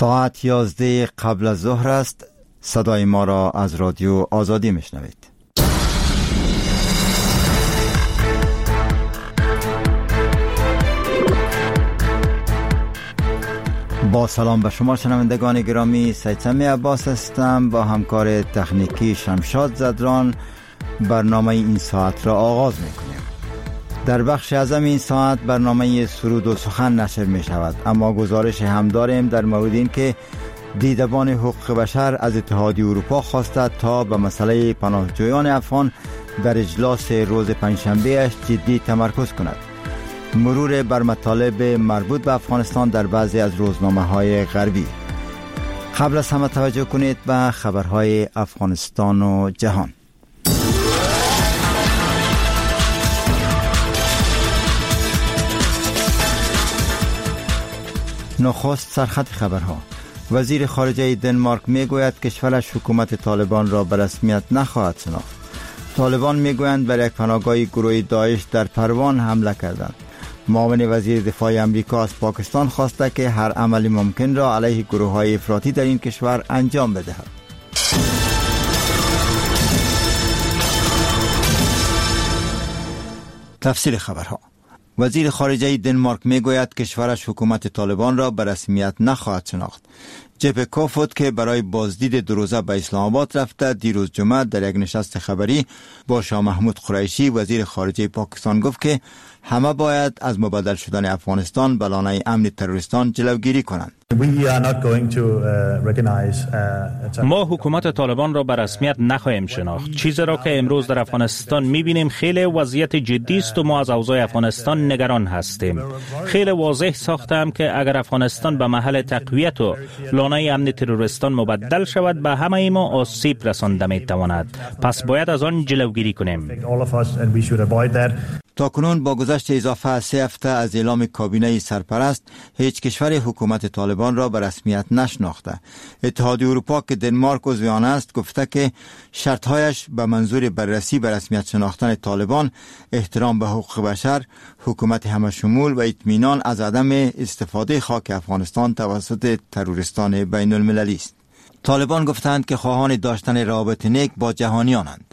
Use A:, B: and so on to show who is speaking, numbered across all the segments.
A: ساعت 11 قبل از ظهر است. صدای ما را از رادیو آزادی میشنوید. با سلام به شما شنوندگان گرامی، سید سمی عباس هستم. با همکار تکنیکی شمشاد زدران برنامه این ساعت را آغاز میکنیم. در بخش اعظم این ساعت برنامه سرود و سخن نشر می شود، اما گزارش هم داریم در مورد این که دیدبان حقوق بشر از اتحادیه اروپا خواسته تا به مسئله پناهجویان افغان در اجلاس روز پنجشنبه اش جدی تمرکز کند. مرور بر مطالب مربوط به افغانستان در بعضی از روزنامه‌های غربی. قبل از همه توجه کنید به خبرهای افغانستان و جهان. نخست سرخط خبرها. وزیر خارجه دنمارک میگوید کشورش حکومت طالبان را به رسمیت نخواهد شناخت. طالبان میگویند بر یک پناهگاه گروه داعش در پروان حمله کردند. معاون وزیر دفاع امریکا از پاکستان خواسته که هر عملی ممکن را علیه گروه‌های افراطی در این کشور انجام بدهد. تفصیل خبرها. وزیر خارجه دنمارک میگوید کشورش حکومت طالبان را به رسمیت نخواهد شناخت. جپ کوفود که برای بازدید دو روزه به اسلام آباد رفته، دیروز جمعه در یک نشست خبری با شاه محمود قریشی وزیر خارجه پاکستان گفت که همه باید از مبادل شدن افغانستان به لانه امن تروریستان جلوگیری کنند.
B: ما حکومت طالبان را به رسمیت نخواهیم شناخت. چیزی را که امروز در افغانستان می‌بینیم خیلی وضعیت جدی است و ما از اوضاع افغانستان نگران هستیم. خیلی واضح ساختم که اگر افغانستان به محل تقویت و لانه امن تروریستان مبدل شود به همه ما آسیب رسانده می‌تواند. پس باید از آن جلوگیری کنیم.
A: تاکنون با گذشت اضافه از 3 هفته از اعلام کابینه سرپرست، هیچ کشور حکومت طالبان را به رسمیت نشناخته. اتحادیه اروپا که دنمارک عضو آن است گفته که شرطهایش به منظور بررسی به رسمیت شناختن طالبان احترام به حقوق بشر، حکومت همه‌شمول و اطمینان از عدم استفاده خاک افغانستان توسط تروریستان بین المللی است. طالبان گفتند که خواهان داشتن روابط نیک با جهانیانند.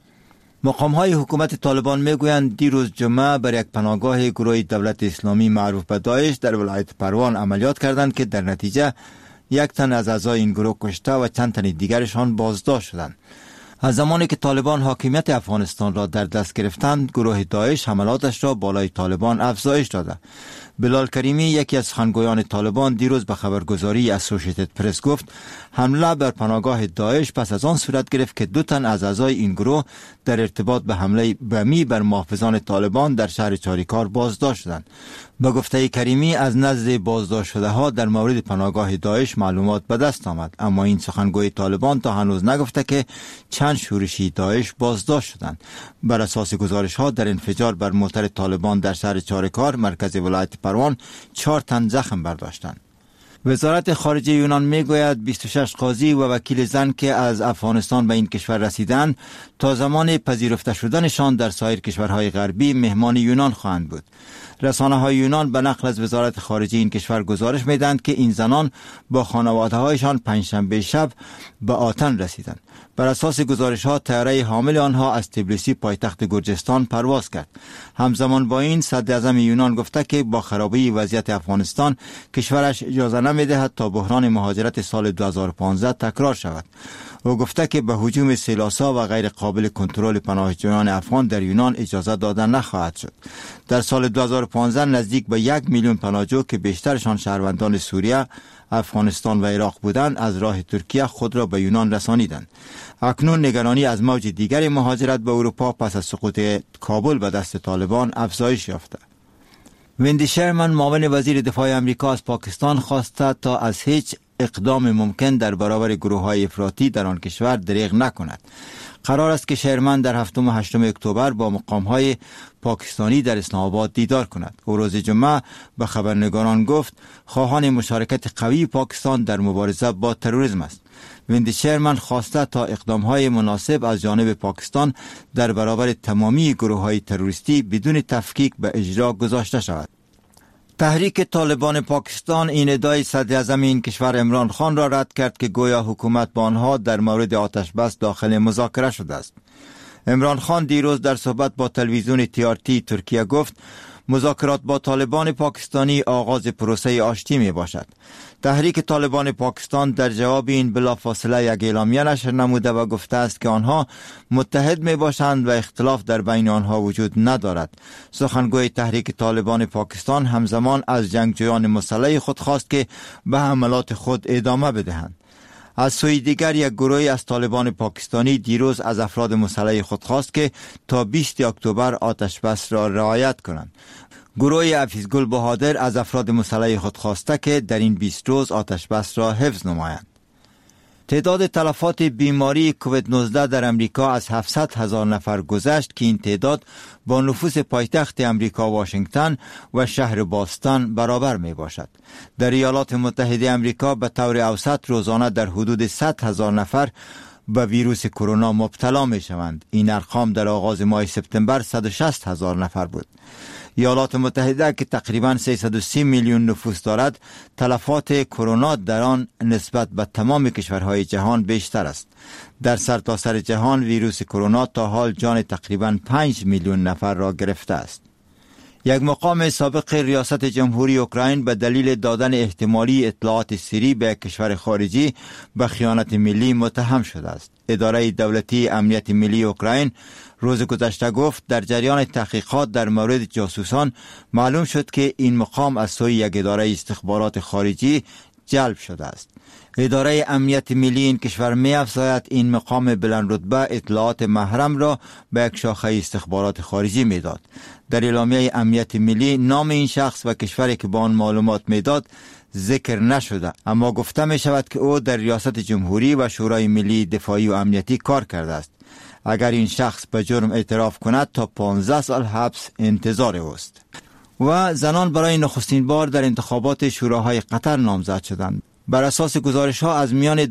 A: مقام‌های حکومت طالبان میگویند دیروز جمعه بر یک پناهگاه گروه دولت اسلامی معروف به داعش در ولایت پروان عملیات کردند که در نتیجه 1 تن از اعضای این گروه کشته و چند تن دیگرشان بازداشت شدند. از زمانی که طالبان حاکمیت افغانستان را در دست گرفتند، گروه داعش حملاتش را بالای طالبان افزایش داده. بلال کریمی یکی از سخنگویان طالبان دیروز به خبرگزاری اسوسییتد پرس گفت حمله بر پناهگاه داعش پس از آن صورت گرفت که 2 تن از اعضای این گروه در ارتباط به حمله بمی بر محافظان طالبان در شهر چاریکار بازداشت شدند. به گفته کریمی از نزد بازداشت شده ها در مورد پناهگاه داعش معلومات به دست آمد، اما این سخنگوی طالبان تا هنوز نگفته که چند شورشی داعش بازداشت شدند. بر اساس گزارش ها در انفجار بر موتر طالبان در شهر چاریکار مرکز ولایت پروان 4 تن زخم برداشتند. وزارت خارجه یونان میگوید 26 قاضی و وکیل زن که از افغانستان به این کشور رسیدند تا زمان پذیرفته شدنشان در سایر کشورهای غربی مهمان یونان خواهند بود. رسانه‌های یونان به نقل از وزارت خارجه این کشور گزارش میدهند که این زنان با خانواده‌هایشان پنجشنبه شب به آتن رسیدند. بر اساس گزارش‌ها طیاره حامل آنها از تبلیسی پایتخت گرجستان پرواز کرد. همزمان با این صدر اعظم یونان گفته که با خرابی وضعیت افغانستان کشورش اجازه نمی‌دهد تا بحران مهاجرت سال 2015 تکرار شود. او گفته که به هجوم سیلاسا و غیر قابل کنترل پناهجویان افغان در یونان اجازه داده نخواهد شد. در سال 2015 نزدیک به 1 میلیون پناهجو که بیشترشان شهروندان سوریه، افغانستان و عراق بودند از راه ترکیه خود را به یونان رسانیدند. اکنون نگرانی از موج دیگر مهاجرت به اروپا پس از سقوط کابل به دست طالبان افزایش یافته. ویندی شرمن معاون وزیر دفاع امریکا از پاکستان خواسته تا از هیچ اقدام ممکن در برابر گروه‌های افراطی در آن کشور دریغ نکند. قرار است که شرمن در 7 و 8 اکتبر با مقام‌های پاکستانی در اسلام آباد دیدار کند. او روز جمعه به خبرنگاران گفت خواهان مشارکت قوی پاکستان در مبارزه با تروریسم است. ویندی شرمن خواسته تا اقدام‌های مناسب از جانب پاکستان در برابر تمامی گروه‌های تروریستی بدون تفکیک به اجرا گذاشته شود. تحریک طالبان پاکستان این ادعای صدر اعظم این کشور عمران خان را رد کرد که گویا حکومت با آنها در مورد آتش بس داخل مذاکره شده است. عمران خان دیروز در صحبت با تلویزیون TRT ترکیه گفت مذاکرات با طالبان پاکستانی آغاز پروسه آشتی می باشد. تحریک طالبان پاکستان در جواب این بلافاصله یک اعلامیه نشر نموده و گفته است که آنها متحد می باشند و اختلاف در بین آنها وجود ندارد. سخنگوی تحریک طالبان پاکستان همزمان از جنگجویان مسلح خود خواست که به حملات خود ادامه بدهند. از سوی دیگر یک گروهی از طالبان پاکستانی دیروز از افراد مسلح خود خواست که تا 20 اکتبر آتش بس را رعایت کنند. گروه حفیظگل بهادر از افراد مسلح خود خواسته که در این 20 روز آتش بس را حفظ نمایند. تعداد تلفات بیماری کووید 19 در امریکا از 700,000 نفر گذشت که این تعداد با نفوس پایتخت امریکا واشنگتن و شهر باستان برابر می باشد. در ایالات متحده امریکا به طور اوسط روزانه در حدود 100,000 نفر به ویروس کرونا مبتلا می شوند. این ارقام در آغاز ماه سپتامبر 160,000 نفر بود. ایالات متحده که تقریباً 330 میلیون نفوس دارد، تلفات کرونا در آن نسبت به تمام کشورهای جهان بیشتر است. در سرتاسر جهان ویروس کرونا تا حال جان تقریباً 5 میلیون نفر را گرفته است. یک مقام سابق ریاست جمهوری اوکراین به دلیل دادن احتمالی اطلاعات سری به کشور خارجی به خیانت ملی متهم شده است. اداره دولتی امنیت ملی اوکراین روز گذشته گفت در جریان تحقیقات در مورد جاسوسان معلوم شد که این مقام از سوی یک اداره استخبارات خارجی جلب شده است. اداره امنیت ملی این کشور می افزاید این مقام بلند رتبه اطلاعات محرم را به یک شاخه استخبارات خارجی می داد. در اعلامیه امنیت ملی نام این شخص و کشوری که با آن معلومات می داد ذکر نشده، اما گفته می شود که او در ریاست جمهوری و شورای ملی دفاعی و امنیتی کار کرده است. اگر این شخص به جرم اعتراف کند تا 15 سال حبس انتظار اوست. و زنان برای نخستین بار در انتخابات شوراهای قطر نامزد شدند. بر اساس گزارش ها از میان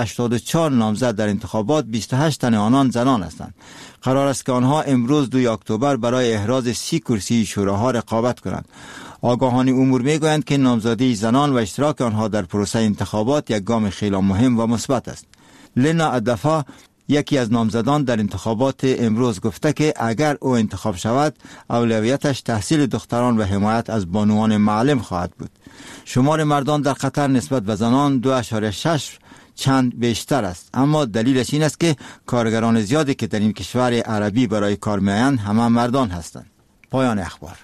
A: 284 نامزد در انتخابات 28 تن آنان زنان هستند. قرار است که آنها امروز 2 اکتبر برای احراز 30 کرسی شوراها رقابت کنند. آگاهان امور میگویند که نامزدی زنان و اشتراک آنها در پروسه انتخابات یک گام خیلی مهم و مثبت است. لینا ادفا یکی از نامزدان در انتخابات امروز گفته که اگر او انتخاب شود اولویتش تحصیل دختران و حمایت از بانوان معلم خواهد بود. شمار مردان در قطر نسبت به زنان 2.6 چند بیشتر است، اما دلیلش این است که کارگران زیادی که در این کشور عربی برای کار میآیند همه مردان هستند. پایان اخبار.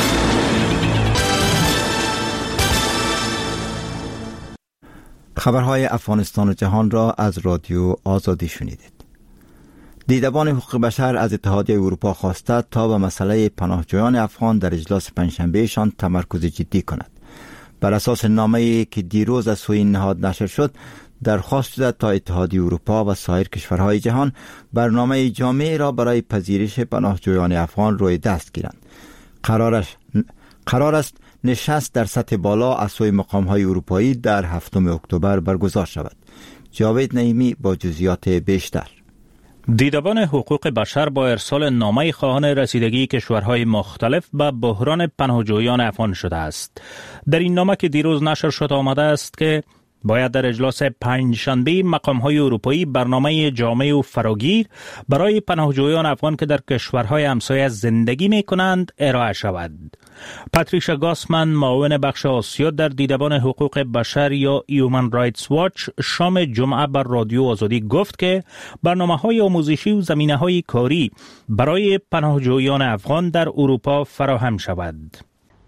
A: خبرهای افغانستان و جهان را از رادیو آزادی شنیدید. دیدبان حقوق بشر از اتحادیه اروپا خواسته تا به مسئله پناهجویان افغان در اجلاس پنجشنبهشان تمرکز جدی کند. بر اساس نامه‌ای که دیروز از سوی این نهاد نشر شد، درخواست شده تا اتحادیه اروپا و سایر کشورهای جهان برنامه جامعی را برای پذیرش پناهجویان افغان روی دست گیرند. قرار است نشست در سطح بالا از سوی مقام‌های اروپایی در 7 اکتبر برگزار شود. جاوید نعیمی با جزئیات بیشتر.
B: دیدبان حقوق بشر با ارسال نامه خواهان رسیدگی کشورهای مختلف به بحران پناهجویان افغان شده است. در این نامه که دیروز نشر شد آمده است که باید در اجلاس پنجشنبه مقام‌های اروپایی برنامه جامع و فراگیر برای پناهجویان افغان که در کشورهای همسایه زندگی می‌کنند ارائه شود. پاتریشا گاسمن، معاون بخش آسیا در دیدبان حقوق بشر یا هیومن رایتس واچ، شام جمعه بر رادیو آزادی گفت که برنامه‌های آموزشی و زمینه‌های کاری برای پناهجویان افغان در اروپا فراهم شود.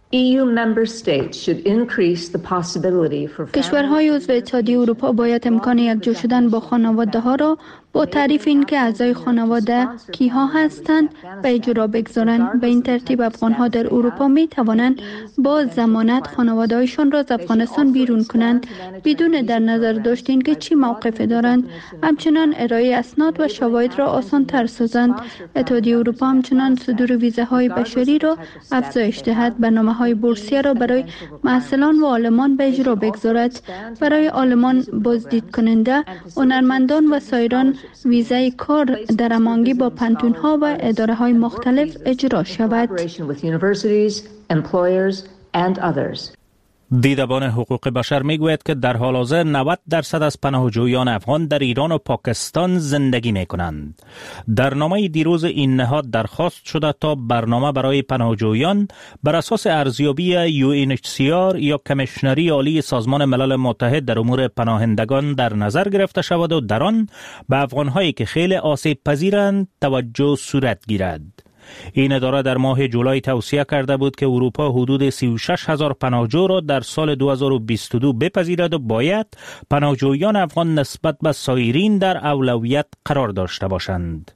C: کشورهای عضو اتحادیه اروپا باید امکان یکجا شدن با خانواده ها را با تعریف این که اعضای خانواده کیها هستند به اجرا بگذارند. به این ترتیب افغانها در اروپا می توانند با ضمانت خانواده‌هایشان را از افغانستان بیرون کنند بدون در نظر داشتن که چی موقف دارند. همچنان ارائه اسناد و شواهد را آسان تر سازند. اتحادیه اروپا همچنان صدور ویزاهای بشری را افزایش دهد. برنامه‌های بورسیه را برای محصلان و عالمان به اجرا بگذارد. برای عالمان بازدید کننده، هنرمندان و سایران ویزای کار در هماهنگی با پانتون‌ها و اداره‌های مختلف اجرا شود.
D: and others.
B: دیدبان حقوق بشر میگوید که در حال حاضر 90% از پناهجویان افغان در ایران و پاکستان زندگی میکنند. در نامه دیروز این نهاد درخواست شده تا برنامه برای پناهجویان بر اساس ارزیابی UNHCR یا کمیشنری عالی سازمان ملل متحد در امور پناهندگان در نظر گرفته شود و در آن به افغانهایی که خیلی آسیب پذیرند توجه صورت گیرد. این اداره در ماه جولای توصیه کرده بود که اروپا حدود 36,000 پناهجو را در سال 2022 بپذیرد و باید پناهجویان افغان نسبت به سایرین در اولویت قرار داشته باشند.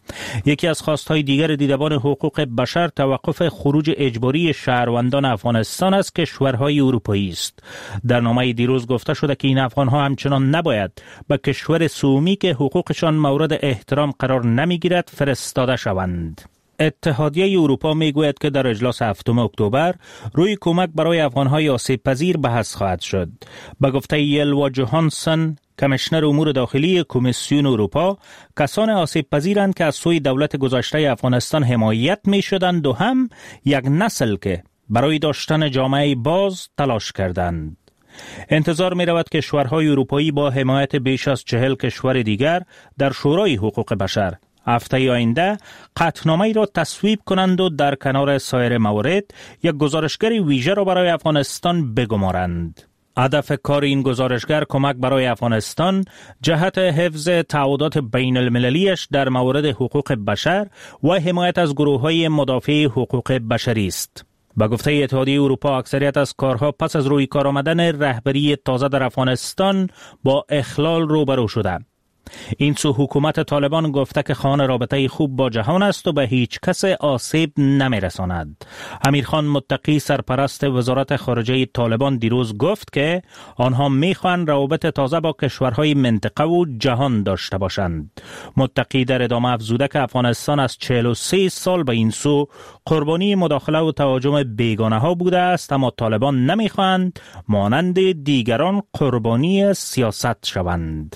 B: یکی از خواستهای دیگر دیدبان حقوق بشر توقف خروج اجباری شهروندان افغانستان از کشورهای اروپایی است. در نامه دیروز گفته شده که این افغانها همچنان نباید به کشور سومی که حقوقشان مورد احترام قرار نمیگیرد فرستاده شوند. اتحادیه اروپا میگوید که در اجلاس 7 اکتبر روی کمک برای افغانهای آسیب پذیر بحث خواهد شد. به گفته یلوا جوهانسن، کمیشنر امور داخلی کمیسیون اروپا، کسان آسیب پذیرند که از سوی دولت گذشته افغانستان حمایت می شدند و هم یک نسل که برای داشتن جامعه باز تلاش کردند. انتظار می رود که کشورهای اروپایی با حمایت بیش از 40 کشور دیگر در شورای حقوق بشر هفته آینده قطعنامه‌ای را تصویب کنند و در کنار سایر موارد یک گزارشگر ویژه را برای افغانستان بگمارند. هدف کار این گزارشگر کمک برای افغانستان جهت حفظ تعهدات بین المللیش در مورد حقوق بشر و حمایت از گروه‌های مدافع حقوق بشری است. با گفته اتحادیه اروپا اکثریت از کارها پس از روی کار آمدن رهبری تازه در افغانستان با اخلال روبرو شده. این سو حکومت طالبان گفته که خواهان رابطه خوب با جهان است و به هیچ کس آسیب نمی رساند. امیرخان متقی سرپرست وزارت خارجه طالبان دیروز گفت که آنها می خواهند روابط تازه با کشورهای منطقه و جهان داشته باشند. متقی در ادامه افزوده که افغانستان از 43 سال به این سو قربانی مداخله و تهاجم بیگانه ها بوده است، اما طالبان نمی خواهند مانند دیگران قربانی سیاست شوند.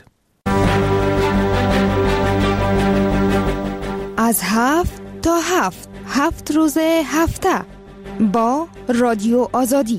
E: از 7 تا 7 روز هفته با رادیو آزادی.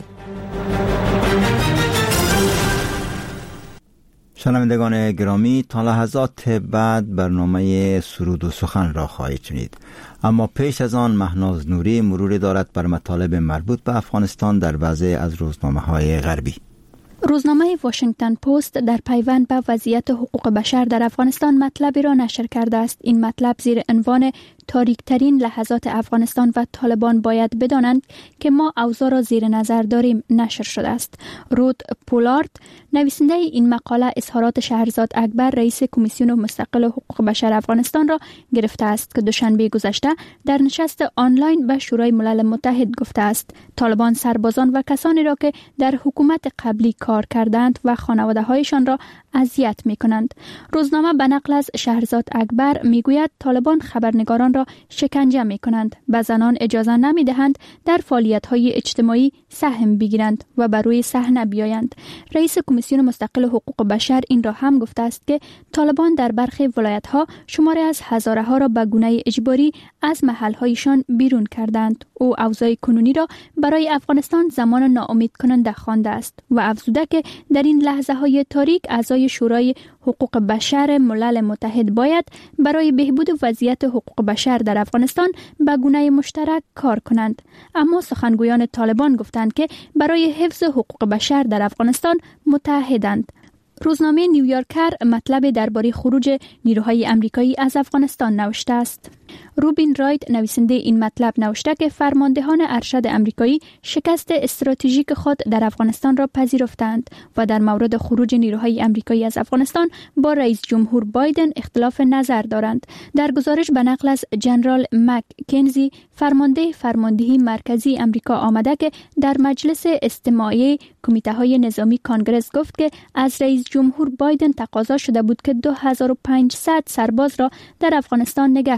A: شنوندگان گرامی، تا لحظات بعد برنامه سرود و سخن را خواهید شنید، اما پیش از آن مهناز نوری مروری دارد بر مطالب مربوط به افغانستان در بعضی از روزنامه‌های غربی.
C: روزنامه واشنگتن پست در پیوند به وضعیت حقوق بشر در افغانستان مطلبی را نشر کرده است. این مطلب زیر عنوان تاریک‌ترین لحظات افغانستان و طالبان باید بدانند که ما اوضاع را زیر نظر داریم نشر شده است. رود پولارد نویسنده این مقاله اظهارات شهرزاد اکبر رئیس کمیسیون مستقل حقوق بشر افغانستان را گرفته است که دوشنبه گذشته در نشست آنلاین به شورای ملل متحد گفته است طالبان سربازان و کسانی را که در حکومت قبلی کار کردند و خانواده‌هایشان را اذیت می‌کنند. روزنامه به نقل از شهرزاد اکبر می‌گوید طالبان خبرنگاران را شکنجه می‌کنند، به زنان اجازه نمی‌دهند در فعالیت‌های اجتماعی سهم بگیرند و بر روی صحنه بیایند. رئیس کمیسیون مستقل حقوق بشر این را هم گفته است که طالبان در برخی ولایت‌ها شماری از هزارها را به گونه اجباری از محل‌هایشان بیرون کردند. او اوضاع کنونی را برای افغانستان زمان ناامید کننده خوانده است و افزوده که در این لحظه‌های تاریک اعضای شورای حقوق بشر ملل متحد باید برای بهبود وضعیت حقوق بشر در افغانستان به گونه مشترک کار کنند. اما سخنگویان طالبان گفتند که برای حفظ حقوق بشر در افغانستان متحدند. روزنامه نیویورکر مطلب درباره خروج نیروهای آمریکایی از افغانستان نوشته است. روبین رایت نویسنده این مطلب نوشته که فرماندهان ارشد آمریکایی شکست استراتژیک خود در افغانستان را پذیرفتند و در مورد خروج نیروهای آمریکایی از افغانستان با رئیس جمهور بایدن اختلاف نظر دارند. در گزارش به نقل از جنرال مک کنزی فرمانده فرماندهی مرکزی آمریکا آمده که در مجلس استماعی کمیته‌های نظامی کانگرس گفت که از رئیس جمهور بایدن تقاضا شده بود که 2500 سرباز را در افغانستان نگه دارد.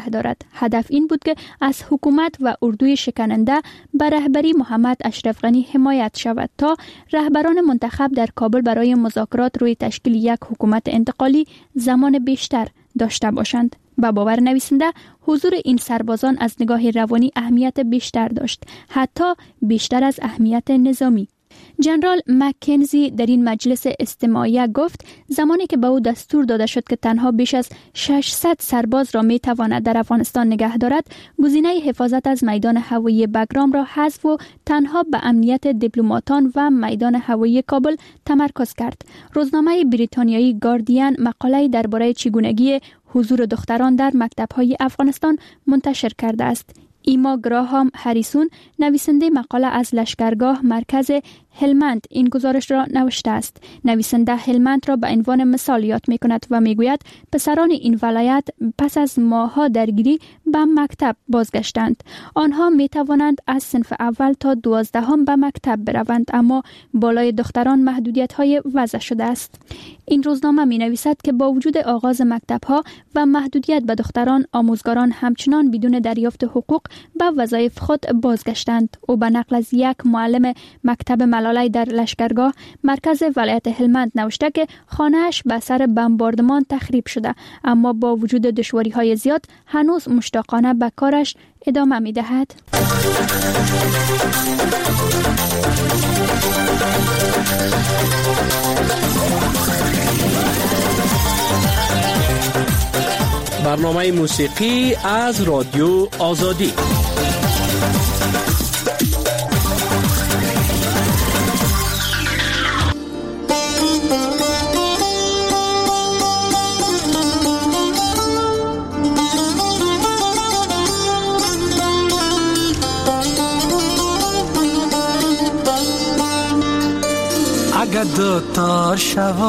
C: هدف این بود که از حکومت و اردوی شکننده به رهبری محمد اشرف غنی حمایت شود تا رهبران منتخب در کابل برای مذاکرات روی تشکیل یک حکومت انتقالی زمان بیشتر داشته باشند. با باور نویسنده حضور این سربازان از نگاه روانی اهمیت بیشتر داشت، حتی بیشتر از اهمیت نظامی. جنرال مکنزی در این مجلس استماعیه گفت زمانی که به او دستور داده شد که تنها بیش از 600 سرباز را می تواند در افغانستان نگه دارد، گزینه حفاظت از میدان هوایی بگرام را حذف و تنها به امنیت دیپلماتان و میدان هوایی کابل تمرکز کرد. روزنامه بریتانیایی گاردین مقاله درباره چگونگی حضور دختران در مکتب‌های افغانستان منتشر کرده است. ایما گراهام هریسون نویسنده مقاله از لشکرگاه مرکز هلمند این گزارش را نوشته است. نویسنده هلمند را به عنوان مثال یاد می کند و می گوید پسران این ولایت پس از ماه‌ها درگیری به مکتب بازگشتند. آنها می توانند از صنف اول تا 12 به مکتب بروند، اما بالای دختران محدودیت‌های وضع شده است. این روزنامه می نویسد که با وجود آغاز مکتب‌ها و محدودیت به دختران، آموزگاران همچنان بدون دریافت حقوق به وظایف خود بازگشتند. او به نقل از یک معلم مکتب ملالای در لشکرگاه مرکز ولایت هلمند نوشته که خانه‌اش به اثر بمباردمان تخریب شده، اما با وجود دشواری‌های زیاد هنوز مشتاقانه به کارش ادامه می‌دهد.
D: برنامه موسیقی از رادیو آزادی.
F: اگر دوتا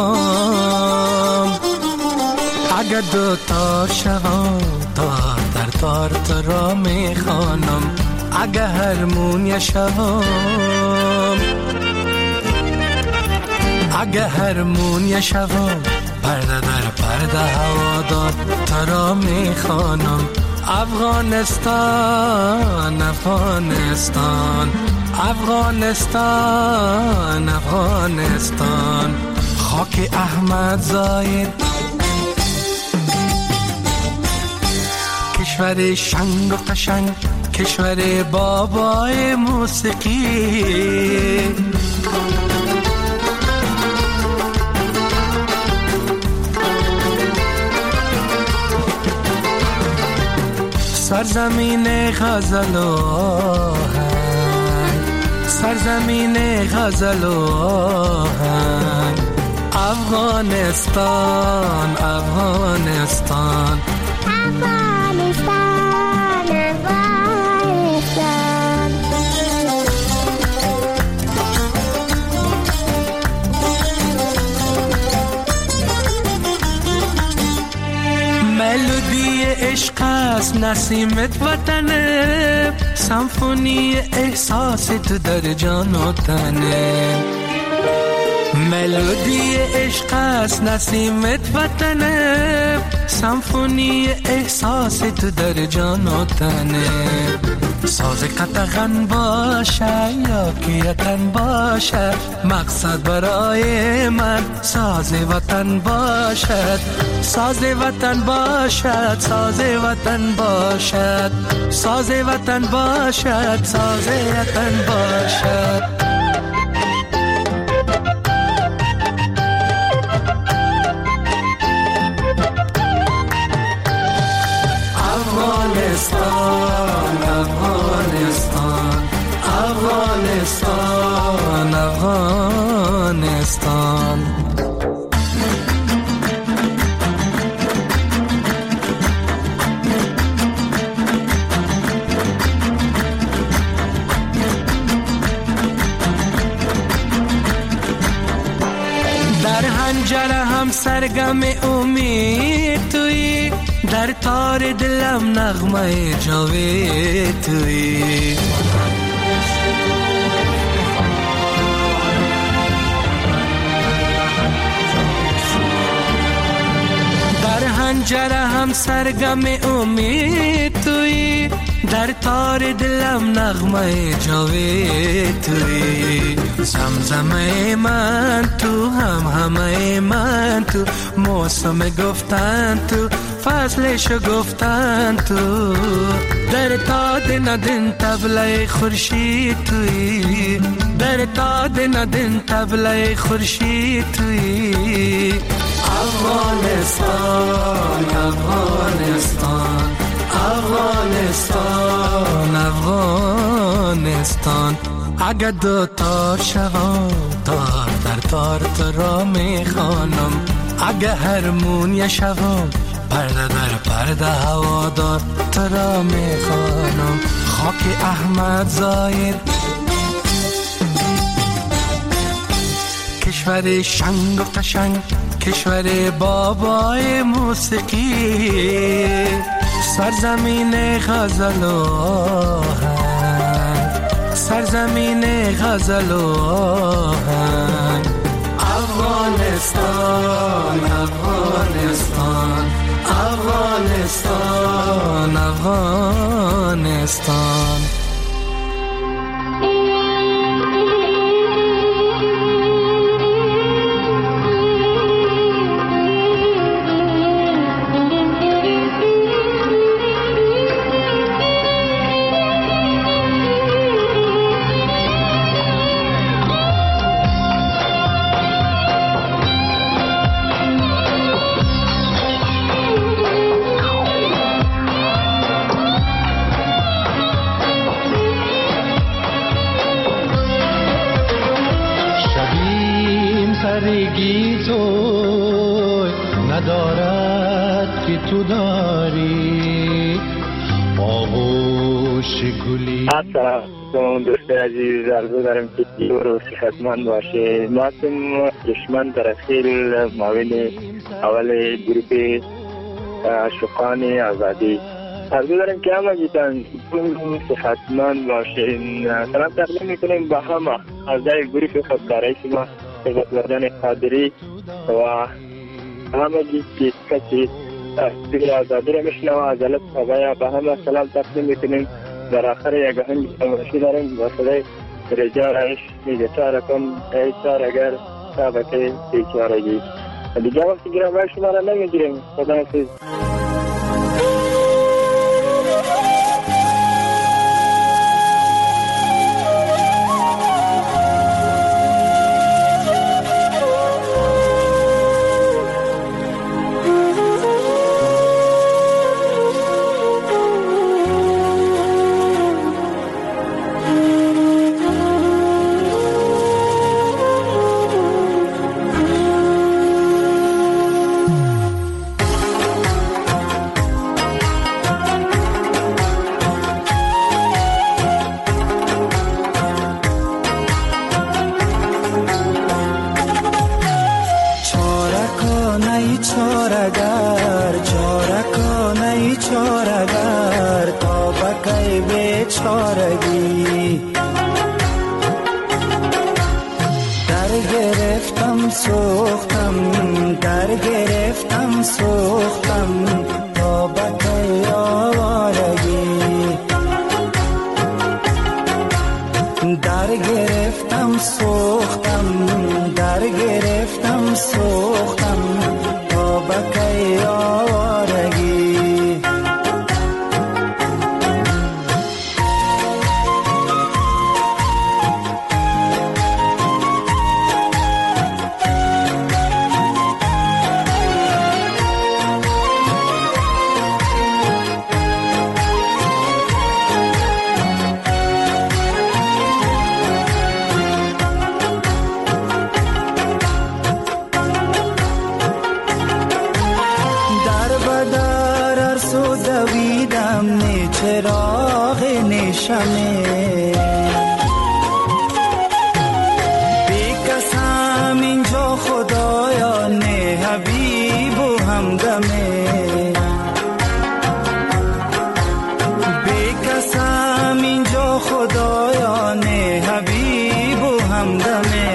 F: شوام، اگر دوتا شوام، تار در تار تو را میخوانم. اگر هرمونیا شوام، اگر هرمونیا شوام، پرده در پرده هوادار تو را میخوانم. افغانستان افغانستان افغانستان افغانستان، خاک احمد زاید، کشور شنگ و قشنگ، کشور بابای موسیقی. سرزمین غزل و آهنگ، سرزمین غزل و آهنگ، افغانستان افغانستان افغانستان افغانستان. ملودی عشق است نسیمت وطنه، سمفونی احساست در جان و تنه. ملودی عشق است نسیمت وطنه، سمفونی احساس تو در جان و تنه. ساز قطغن باشه یا کیتن باشه، مقصد برای من ساز وطن باشد. ساز وطن باشد، ساز وطن باشد، ساز وطن باشد، ساز وطن باشد. افغانستان افغانستان افغانستان. در حنجره هم سرگم امید تویی، در تار دلم نغمه جاوید تویی. در حنجره هم سرگم امید تویی، در تار دلم نغمه جاوید تویی. زمزمه من تو، همه من تو، موسم گفتن تو، فصلشو گفتن تو. در تا دن طبله خورشید تویی، در تا دن طبله خورشید تویی. افغانستان افغانستان افغانستان افغانستان. اگه دو تار شوم تار در تار تو را میخوانم، اگه هرمونی شوم پرده در پرده هوادار تو را میخوانم. خاک احمد ظاهر کشور شنگ و قشنگ، کشور بابای موسیقی، سرزمین غزل و آهنگ، سرزمین غزل و آهنگ. افغانستان افغانستان افغانستان افغانستان.
G: سرگی تو ندارد که تو داری آغوش گلی.
H: السلام دوست عزیز، عرض دارم که دیور و صحتمند باشه. ما هم دشمن ترخیل معاون اول گروپ عاشقان آزادی. عرض دارم که همه جیتان صحتمند باشه. سلام تقدیم میکنیم با همه اعضای گروپ خودکارای شما، سپاسگزاران قادری و همه که کسی دیگر آزادی را میشنوه از علت خبایا با همه سلام تقدیم میکنیم. در آخر یک آهنگ تماشی داریم با صدای رجا رایش میگه چارکم ای چار اگر سابقه بیچارگی. دیگه وقتی گرم باید شما را نمیگیریم. خدا حافظ.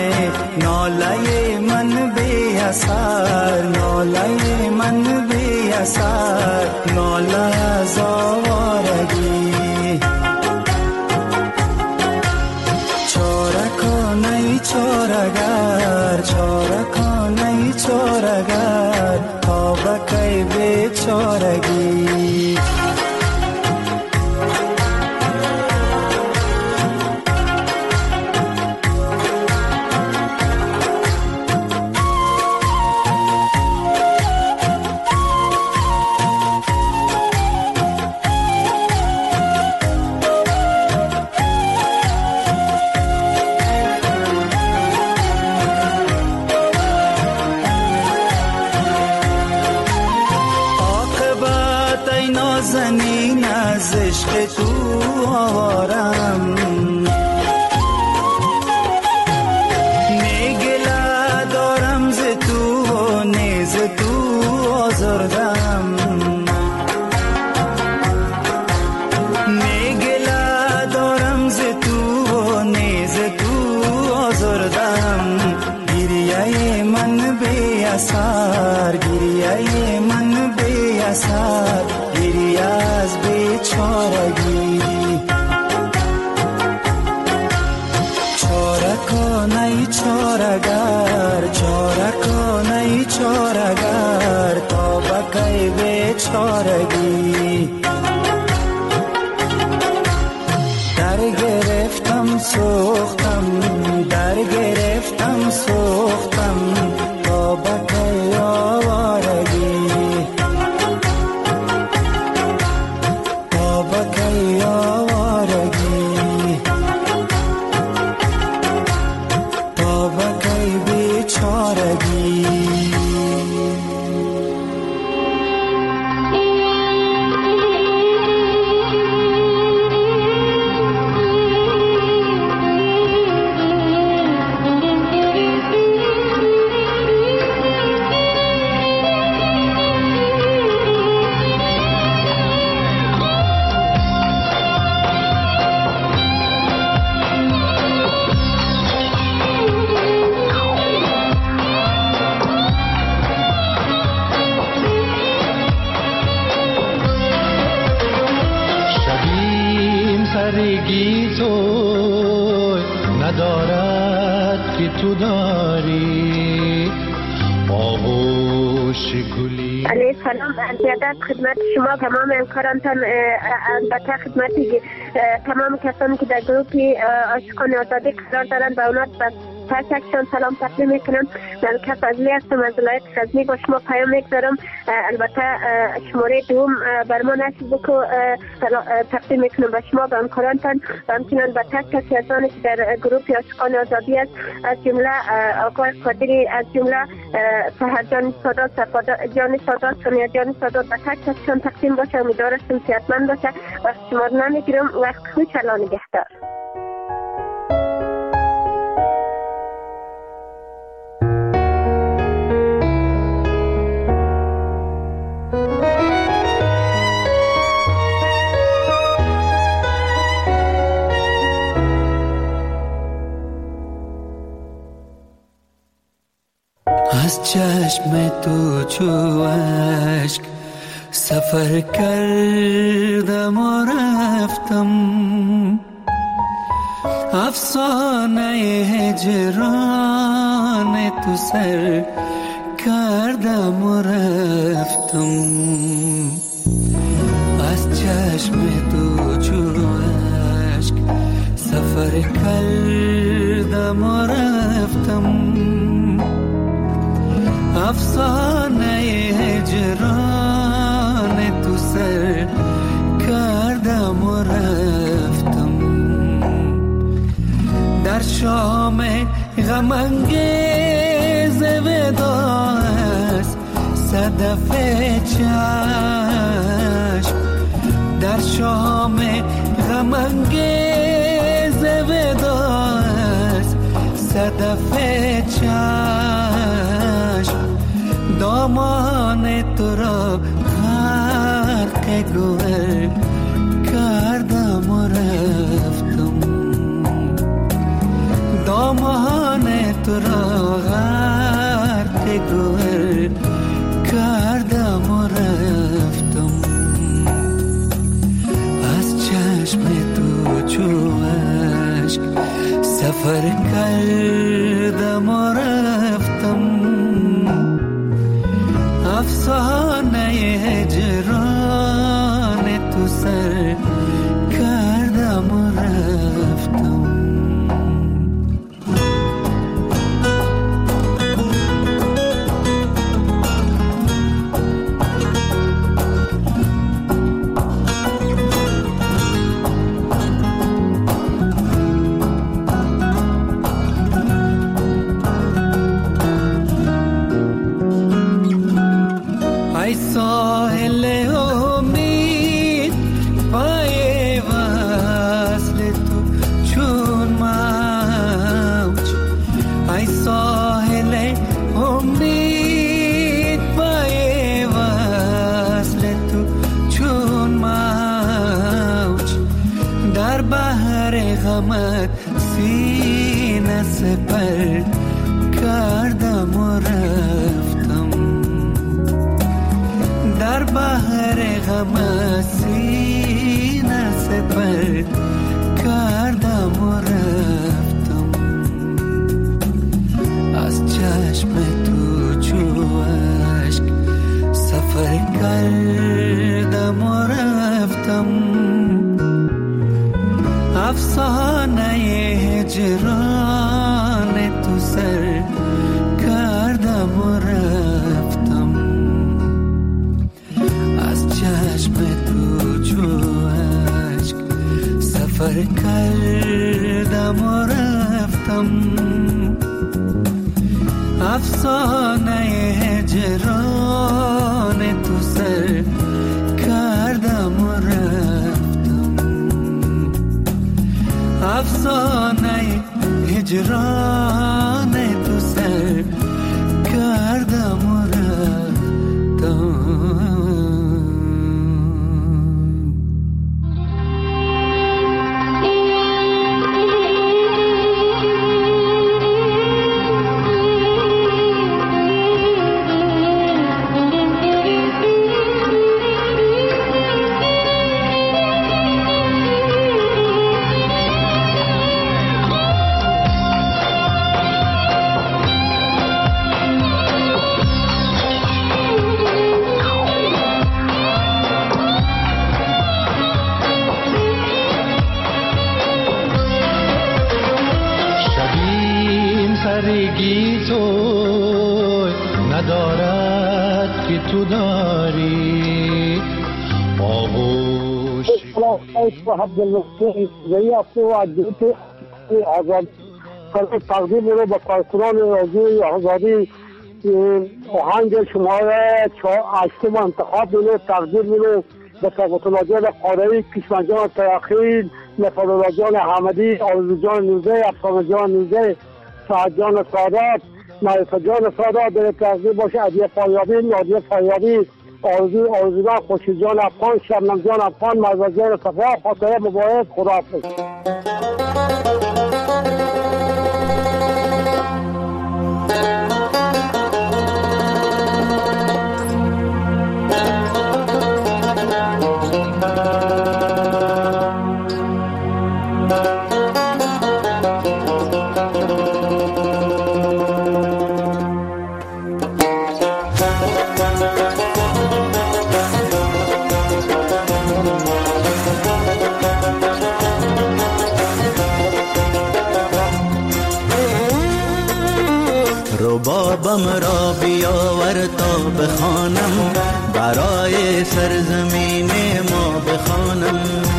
I: ناله من بی اثر ناله از آوارگی چاره کنه چارگر چاره کنه چارگر تا بکی بیچارگی نازنین از عشق تو آوارم میگله دارم ز تو و نیز تو آزردم میگله دارم ز تو و نیز تو آزردم گریه من بی اثر گریه من بی اثر گریه از بیچارگی چاره کنه چارگر چاره کنه چارگر تا بکی بیچارگی در گرفتم سوختم در گرفتم سوختم تا بکی آوارگی
G: سرگی تو ندارد که تو داری آغوش گلی.
J: علیه سلام، زیادت خدمت شما تمام همکارانتان، البته خدمت تمام کسانی که در گروه عاشقان آزادی قرار دارند و اونا تکشان سلام تقدیم میکنم. ملکه فضلی هستم از ولایت غزنی، با شما پیام میگذارم. البته شماره دوم بر ما نصیب بکو تقدیم میکنم به شما و همکارانتان و همچنان به تک کسی از آنی که در گروه عاشقان آزادی است، از جمله آقای قادری، از جمله سحر جان سادات، صفا جان سادات، سونیا جان سادات، به تک کسیشان تقدیم باشه. امیدوارم صحتمند باشه. وقت شما رو نمیگیرم، وقت خوش الله نگهدار.
F: از چشم تو چو اشک سفر کردم و رفتم، افسانه هجران تو سر کردم و رفتم. از چشم تو چو اشک سفر کردم و رفتم، افسانه هجران تو سر کردم و رفتم. در شام غم انگیز ودا است صدف چشم، در شام غم انگیز ودا است صدف چشم. دامان تو را غرق گوهر کردم و رفتم، دامان تو را غرق گوهر کردم و رفتم.
I: سفر کردم و رفتم، افسانه هجران تو سر کردم و رفتم. ای ساحل امید پای وصل تو چون موج، ای ساحل امید پای وصل تو چون موج، در بحر غمت سینه سپر کردم و رفتم، در بحر غم سینه سپر کردم و رفتم. از چشم تو چو اشک سفر کردم و رفتم، افسانه هجران تو سر کردم و رفتم. از چشم تو چو اشک سفر کردم و رفتم، افسانه هجران تو سر کردم و رفتم، افسانه هجران تو سر کردم و رفتم.
G: سرگی تو ندارد که تو داری آغوش
K: تقدیم رو به کارکنان رادیوی آزادی آهنگ شماره 8 انتخاب رو تقدیم رو به ثبت الله جان قاره‌ای، کشمن جان ترخیل، نفر الله جان حمدی، آرزو جان نوزه، افسانه جان نوزه، سعد جان سادات، معرفت جان سادات در تقدیم باشه، عدیه فاریابی، نادیه فاریابی، آرزوگان خوشی جان افغان، شبنم جان افغان، مرزا جان صفا، خاطره مبارک، خداحافظ.
I: ربابم را بیاور تا بخوانم، برای سرزمین ما بخوانم.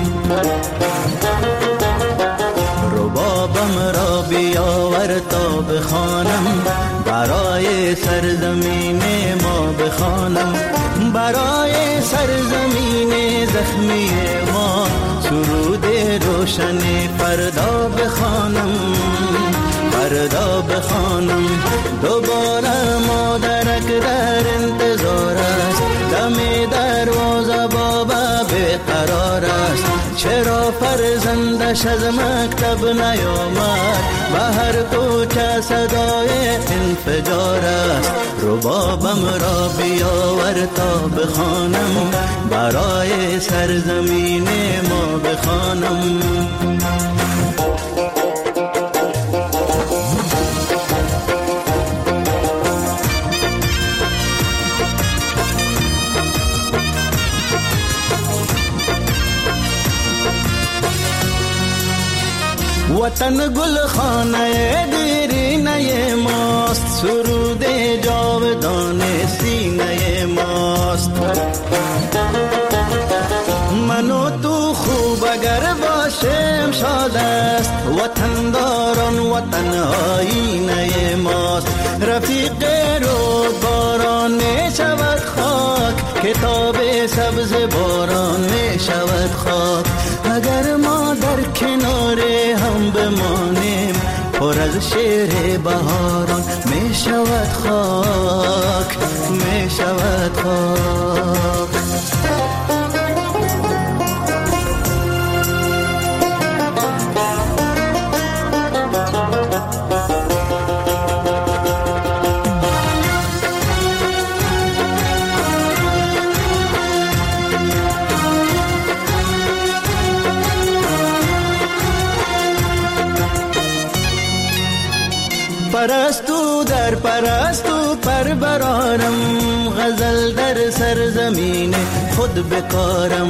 I: ربابم را بیاور تا بخوانم، برای سرزمین ما بخوانم. برای سرزمین زخمی ما سرود روشن فردا بخوانم، فردا بخوانم. دوباره مادرک در انتظار است، دم دروازه بابا بیقرار است. چرا فرزندش از مکتب نیامد، به هر کوچه صدای انفجار است. ربابم را بیاور تا بخوانم، برای سرزمین ما بخوانم. وطن گل خانه دیرینه ماست، سرود جاودان سینه ماست. من و تو خوب اگر باشیم شاد است، وطن داران وطن آینه ماست. رفیق رودباران می شود خاک، کتاب سبز باران می شود خاک. اگر ما در کنار هم بمانیم، پر از شعر بهاران می شود خاک، می شود خاک. پرستو در پرستو پر برارم، غزل در سرزمین خود بکارم.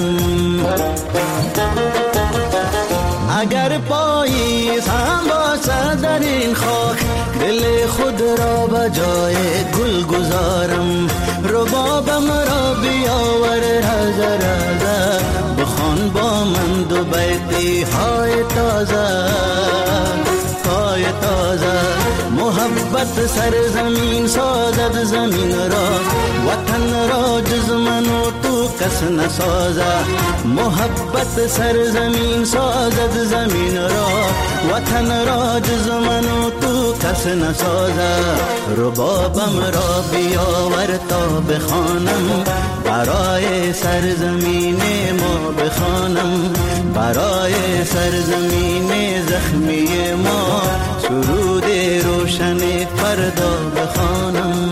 I: اگر پاییز هم باشد در این خاک، دل خود را به جای گل گذارم. ربابم را بیاور رازه رازه، بخوان با من دو بیتی های تازه های تازه. محبت سرزمین سازد زمین را، وطن را جز من و تو کس نسازه. محبت سرزمین سازد زمین را، وطن را جز من و تو کس نسازه. ربابم را بیاور تا بخوانم، برای سرزمین ما بخوانم. برای سرزمین زخمی ما سرود روشن فردا بخوانم.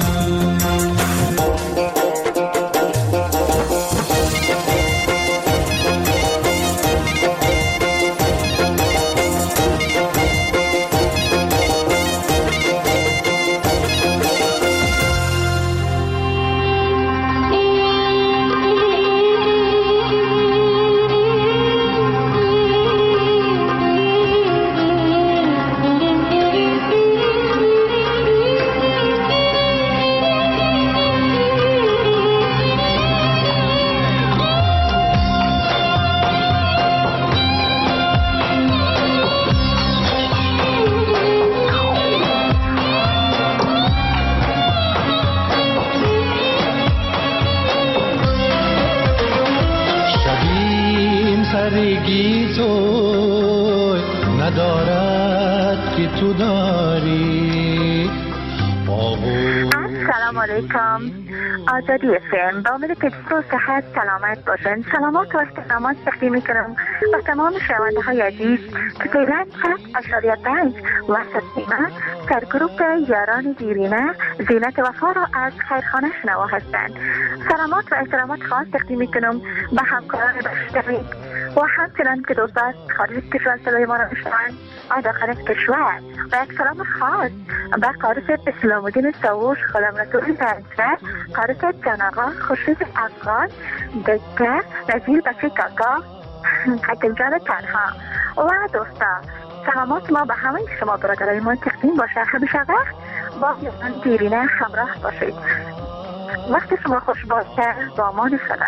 L: آزادی FM با امید که جسم صحت سلامت باشند. سلامات و احترامات تقدیم میکنم و تمام شنونده های عزیز که فعلا 100.5 وسط نیمه سرگروپ یاران دیرینه زینت وفا را از خیرخانه شنوا هستند. سلامات و احترامات خاص تقدیم میکنم به همکاران بشتری و همچنان که دوستان خارج کشور صدای ما را میشنوند داخل کشور. و یک سلام خاص به قارس اسلام الدین ساووش، غلام رسول پنجره، قارس جان آقا، خورشید افغان، دکه، نزیل بچه کاکا، حکم جان تنها و دوستان. سلامات ما به همه شما برادرای ما تقدیم باشه. همیشه وقت با یاران دیرینه همراه باشید. وقت شما خوش باشه. با امان خدا.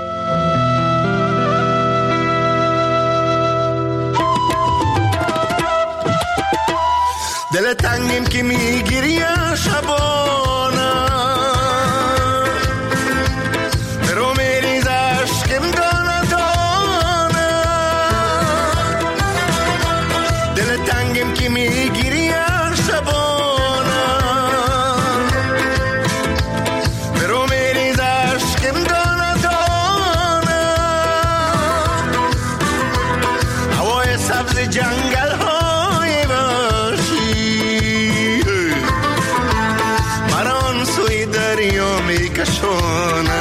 M: دل تنگیم که میگیری شبانه، برو میریز عشقم دانه دانه. دل تنگیم که میگیری شبانه، برو میریز عشقم دانه دانه. هوای سبز جنگل های دریا میکشونه،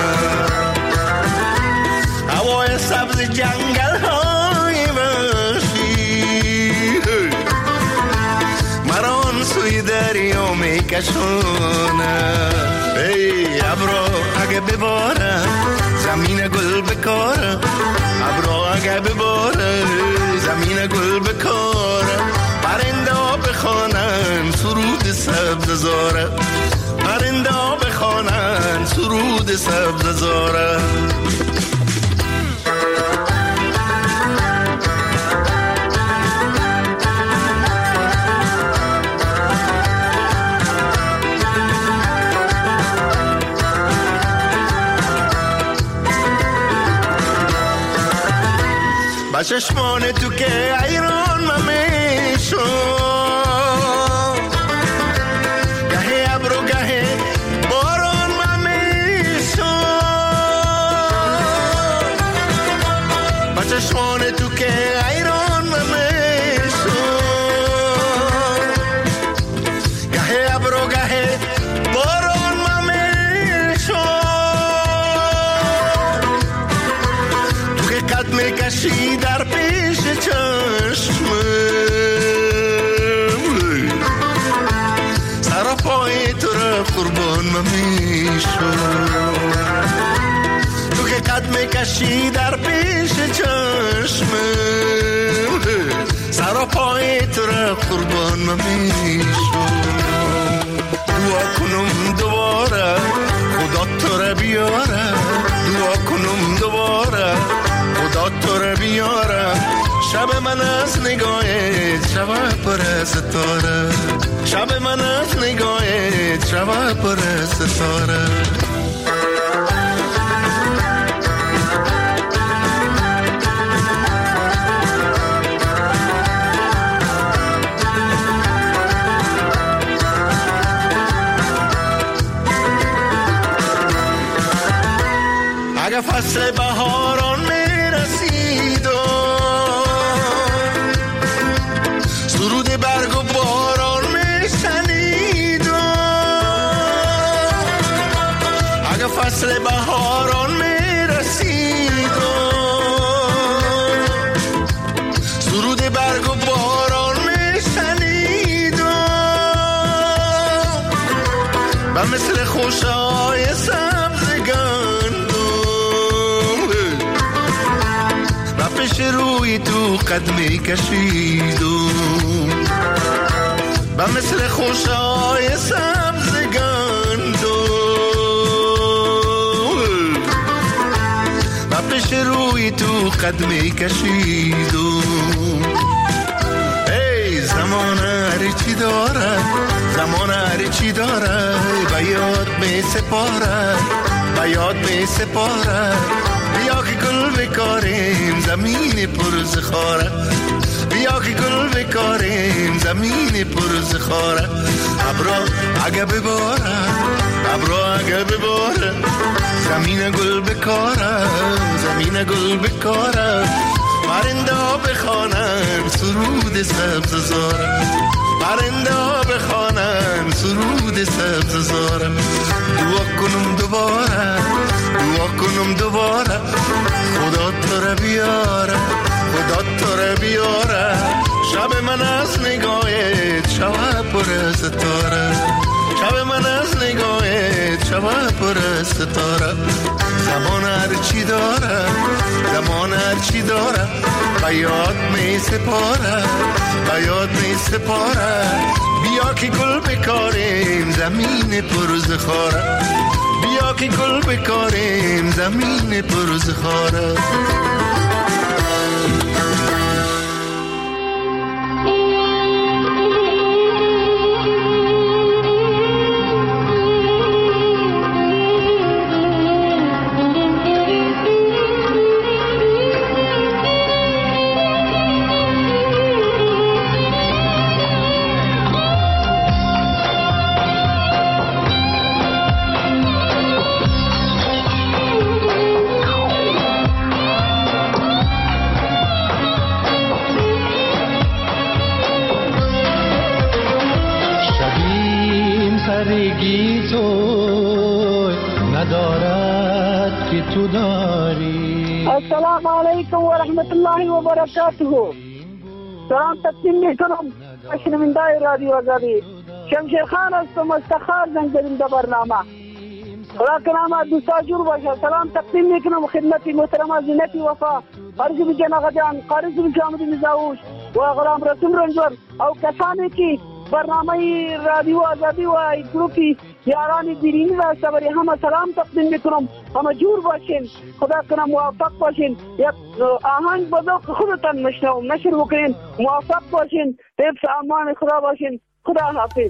M: هوای سبز جنگل های وحشی مران سوی دریا میکشونه. ای ابرو اگه بباره زمین گل بکاره، ابرو اگه بباره زمین گل بکاره. بخوانن سرود سبز زاره، پرنده ها بخوانن سرود سبز زاره. با چشمان تو که ایران ممیشو، گهه ابرو گهه باران ممیشو. با چشمان تو که ایران ممیشو، گهه ابرو گهه باران ممیشو. تو که قد میکشی در پیش چشمه، سر پای تو را قربان ممیشو. تو که قد میکشی در پیش چشمه، سر پای تو را قربان ممیشو. دعا کنم دوباره خدا تو را بیاره، دعا کنم دوباره خدا تو را بیاره. شب من از نگاهت شب پر ستاره، شب من از نگاهت شب پر ستاره. اگه فصل بهاران میرسید و سرود برگ و باران میشنید و اگه فصل بهاران میرسید و سرود برگ و باران میشنید و و مثل خوشهای روی تو قدمی کشیدم و مثل خوشهای سبز گندم و پیش روی تو قدمی کشیدم. ای زمان هر چی داره، زمان هر چی داره، به یاد می سپاره، به یاد می سپاره. بیا که گل بکاریم زمین پر زخاره، بیا که گل بکاریم زمین پر زخاره. ابرا اگه بباره، ابرا اگه بباره، زمین گل بکاره، زمین گل بکاره. پرنده ها بخوانن سرود سبز زاره، پرنده ها بخوانن سرود سبز زاره. دعا کنم دوباره، دعا کنم دوباره خدا تو را بیاره، خدا تو را بیاره. شب من از نگاهت شب پر ستاره، شب من از نگاهت شب پر ستاره. زمان هر چی داره، زمان هر چی داره، به یاد می سپاره، به یاد می سپاره. بیا که گل بکاریم زمین پر زخاره، بیا که گل بکاریم زمین پر زخاره.
G: سرگی تو ندارد که تو داری.
K: السلام علیکم و رحمت الله و برکاته. سلام تقدیم میکنم شنونده رادیو آزادی. شمشیر خان هستم، استخار زنگ زدیم در برنامه. خدا کنامه دوستا جور باشه. سلام تقدیم میکنم خدمت محترمه زینت وفا، قارض بجان آقا جان، قارض بجامد نزاوش و غلام رسول رنجور او کسانی که
N: برنامه رادیو آزادی و گروپی یاران دیرینی را برای همه سلام تقدیم میکنم. همه جور باشین، خدا کنه موفق باشین. یک آهنگ بذار خودتان مشنوم نشر بکنین. موفق باشین، حفظ امان خدا باشین. خدا حافظ.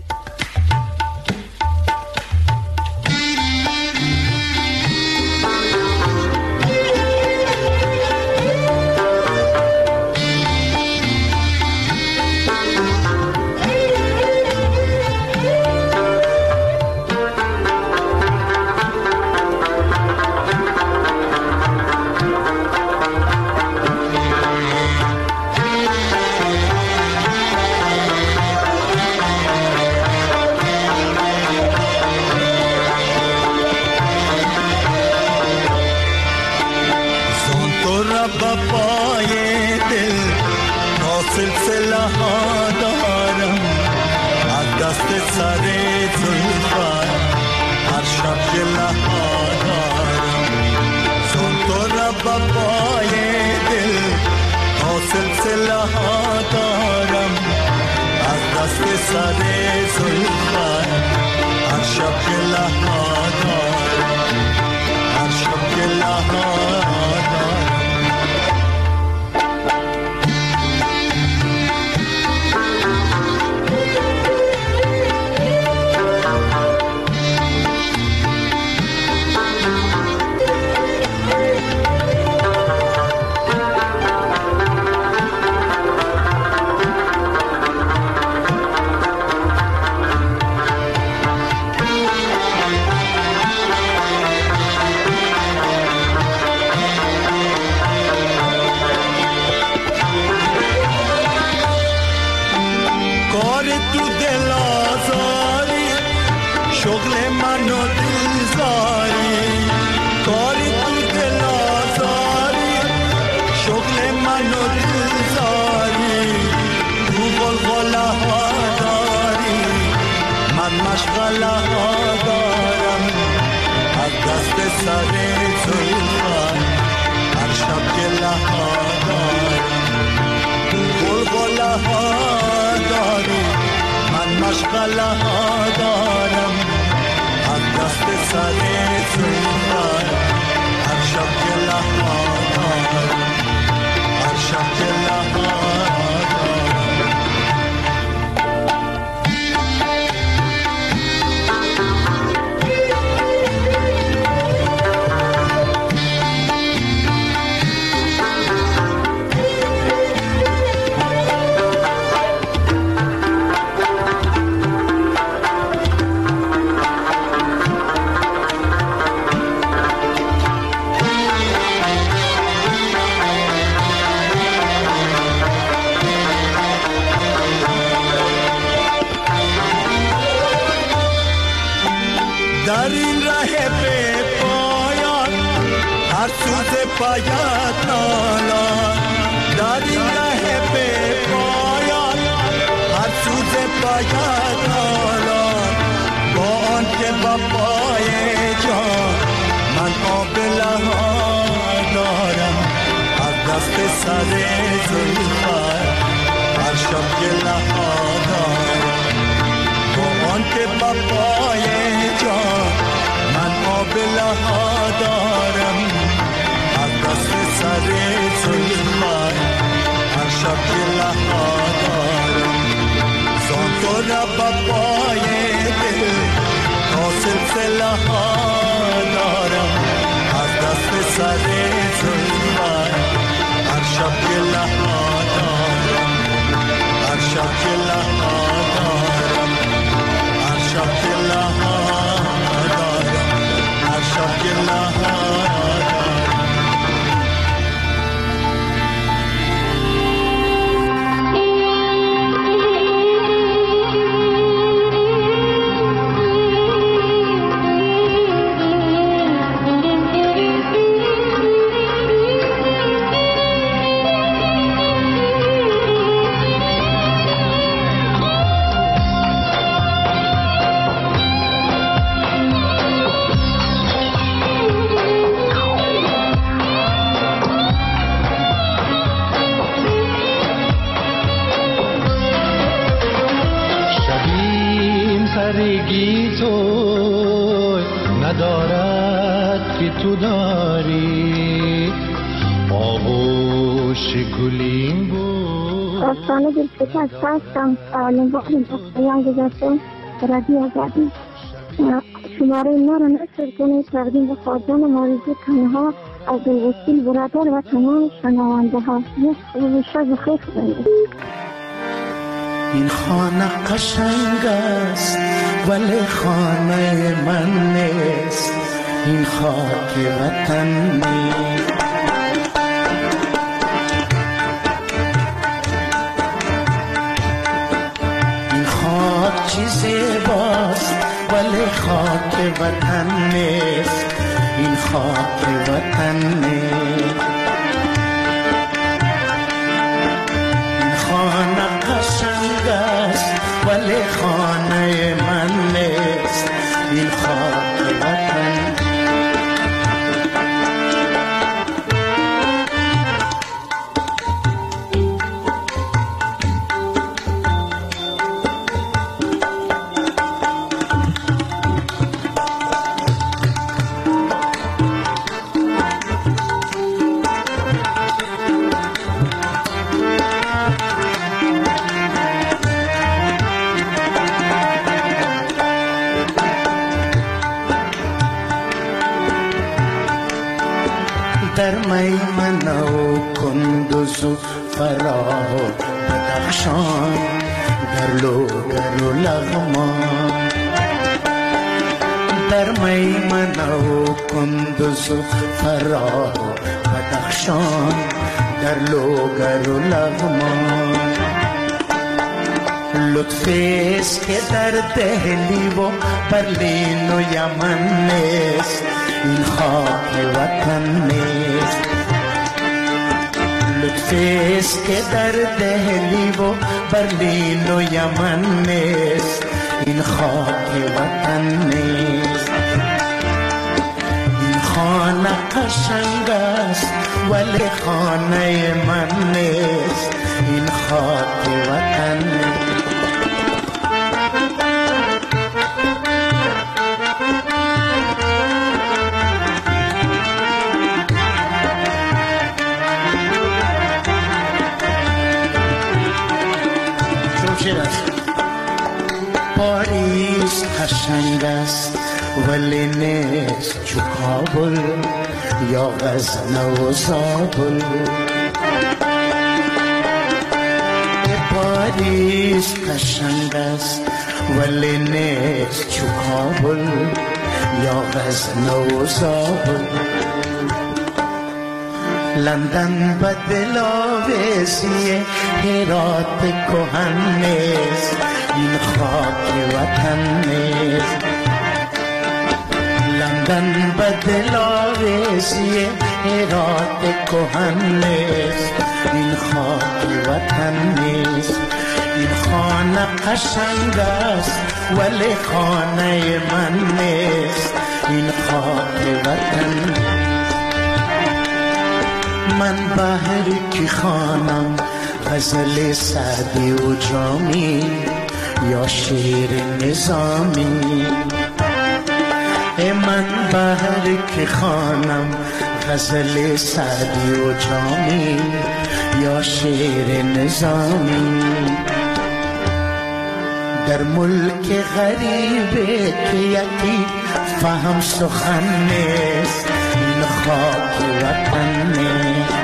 G: تو داری آغوش گلیم بود.
J: آستانه دلشکست هستم. اولین بار پیام گذاشتم رادیو آزادی. شماره ما را نشر کنید. تقدیم به خواجان ماریزی تنها از دلوسیل برادر و تمام شنوانده ها. شب خیر کنید.
I: این خانه قشنگ است ولی خانه من نیست. این خاک وطن نیست. این خاک چیزی باست ولی خاک وطن نیست. این خاک وطن نیست. این خانه قشنگ است ولی خانه من نیست. این خاک وطن در میمنه و کندوز و فراه و بدخشان، در لوگر و لغمان. در میمنه و کندوز و فراه و بدخشان، در لوگر و لغمان. لطفیست که در دهلی و برلین و یمن نیست. این خاک وطن نیست. لطفیست که در دهلی و برلین و یمن نیست. این خاک وطن نیست. این خانه قشنگ است ولی خانه من نیست. این خاک وطن نیست. پاریس قشنگ است ولی نیست چو کابل یا غزنه و زابل. پاریس قشنگ است ولی نیست چو کابل یا غزنه و زابل. لندن به دلاویزی هرات کهن نیست. این خاک وطن نیست. لندن به دلاویزی هرات کهن نیست. این خاک وطن نیست. این خانه قشنگ است ولی خانه من نیست. این خاک وطن نیست. من بهر کی خوانم غزل سعدی و جامی یا شعر نظامی. من بهر کی خوانم غزل سعدی و جامی یا شعر نظامی. در ملک غریبه که یکی فهم سخن نیست. این خاک وطن نیست.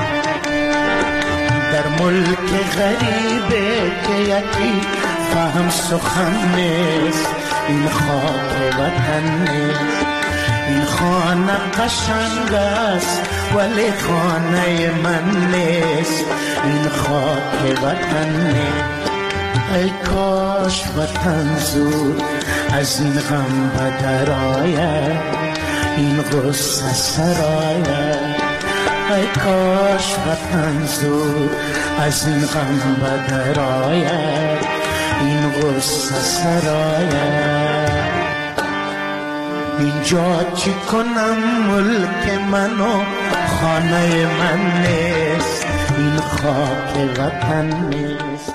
I: در ملک غریبه که یکی فهم سخن نیست. این خاک وطن نیست. این خانه قشنگ است ولی خانه من نیست. این خاک وطن نیست. ای کاش وطن زود از این غم بدر آید. این غصه سرایت. ای کاش وطن زود از این غم بدر آید. این غصه سرایت. اینجا چی کنم ملک من و خانه من نیست. این خاک وطن نیست.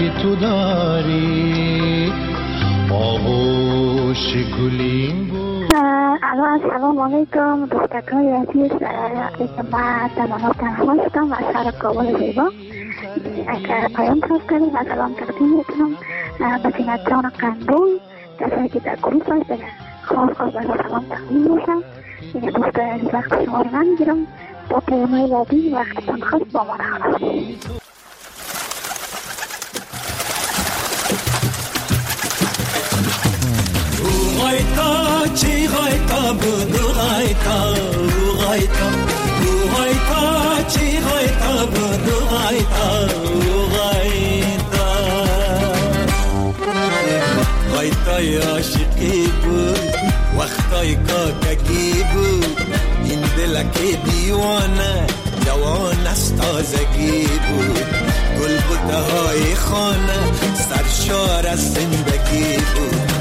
G: تو داری آغوش گلیم بود.
L: سلام علیکم دوستکای عزیز، من تمام تنها هستم از شهر کابل زیبا. یک پیام فرستادیم و سلام تقدیم میکنم به زینتجان قندوی، کسایی که در گروه هست خاص به سلام تقدیم میشم. این دوست عزیز وقت شما رو نمیگیرم، با پیامهای بعدی وقتتان خواست با ما نخواست.
O: غایتا چی غایتا بود غایتا غایتا غایتا چی غایتا بود غایتا غایتا غایتای عاشقی بود وقتای کاککی بود این دلک دیوانه جوان از تازگی بود گلبوته های خانه سرشار از زندگی بود.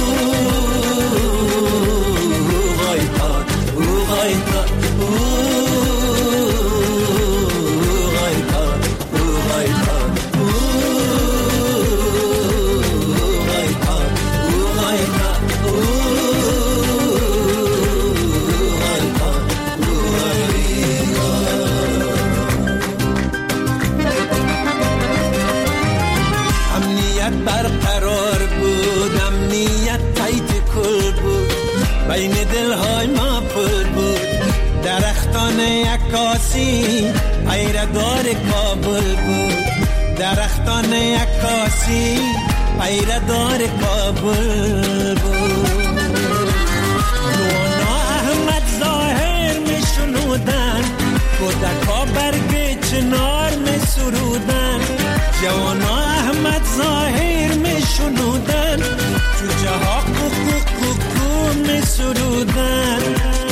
O: برقرار بود امنیت تایت کل بود بین دلهای ما پر بود درختان عکاسی پیردار کابل بود درختان عکاسی پیردار کابل بود. نوانا احمد ظاهر می شنودن کودکا برگ چنار می سرودن جوانا احمد ظاهر می شنودن جوجه ها کوکو می سرودن.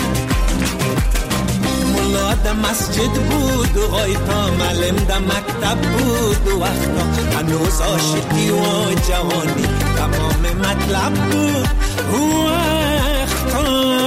O: ملا ده مسجد بود و غایتا معلم ده مکتب بود و وقتا هنوز عاشقی و جوانی تمام مطلب بود و وقتا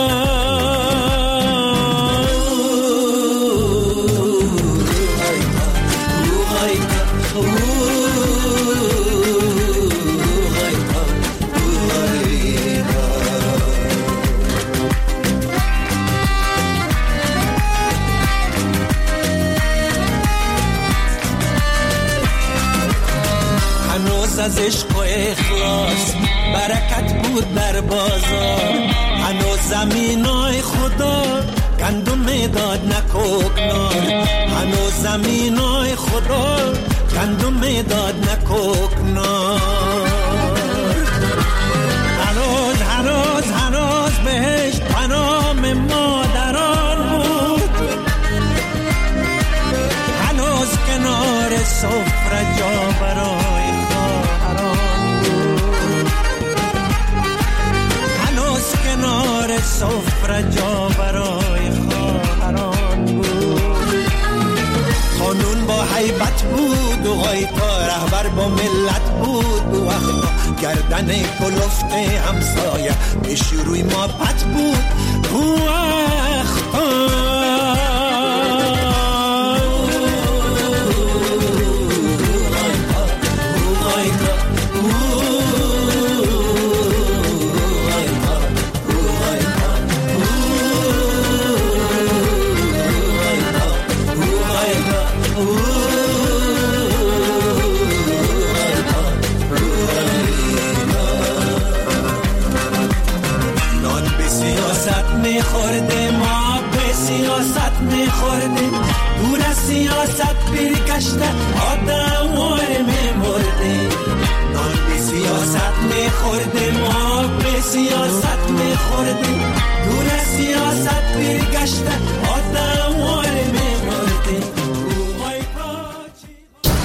O: از عشق و اخلاص برکت بود در بازار هنوز زمینای خدا گندم داد نکوکنار هنوز زمینای خدا گندم داد نکوکنار هنوز بهش پنام مادران بود هنوز کنار سفره جا برای کنار سفره جا برای خواهران بود. قانون با حیبت بود و غایتا رهبر با ملت بود و وقتا گردن کلفت همسایه پیش روی ما پت بود و وقتا میخورده ما به سیاست میخورده دور از سیاست برگشته آدم واره میمرده نان به سیاست میخورده ما به سیاست میخورده دور از سیاست برگشته آدم واره